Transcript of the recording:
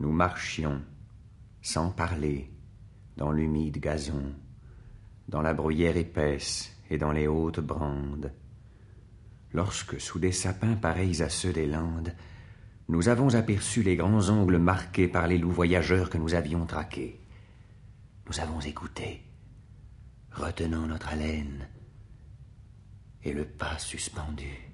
Nous marchions, sans parler, dans l'humide gazon, dans la bruyère épaisse et dans les hautes brandes, lorsque, sous des sapins pareils à ceux des Landes, nous avons aperçu les grands ongles marqués par les loups voyageurs que nous avions traqués. Nous avons écouté, retenant notre haleine et le pas suspendu.